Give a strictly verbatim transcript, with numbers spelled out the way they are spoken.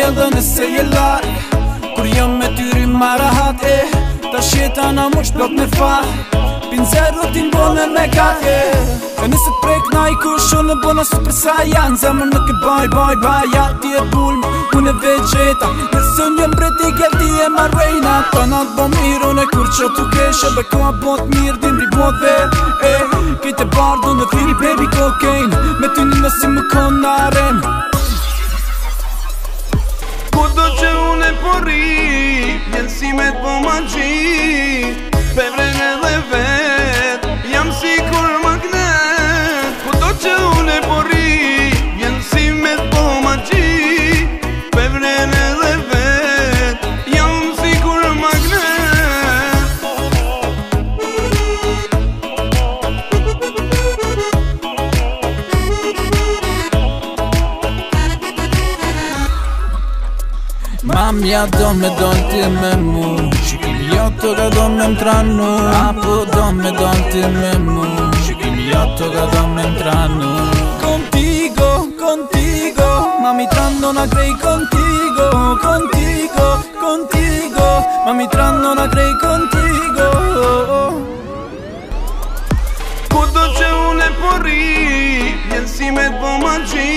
edhe nëse je lari Kur jom me tyri ma rahat e Ta sheta na mu shplot me fa Pin zero t'in bonen me gatje E nëse t'prek na i kusho në bona super saiyan Zemër nuk e baj baj baj Ja ti e bulm, unë e vegeta Nëse unë jom breti gel ti e marrejna Ta na t'bo mirë unë e kur që t'u keshe Beko a bot mirë din ri bot vet E kejt e bardu në thiri baby cocaine Me ty një nësi më kon në aren Kudo që unë e porri Vjen si me t'po magji Pevren edhe vet Jam si kur magnet Kudo që unë e porri Vjen si me t'po magji Pevren edhe vet Jam si kur magnet Mamja do me dolti me mu Shikim joto ka do me mtranu Apo do me dolti me mu Shikim joto ka do me mtranu Contigo, contigo Mami trando na grej contigo Contigo, contigo Mami trando na grej contigo Kudo që unë e porri Vjen si me t'po magji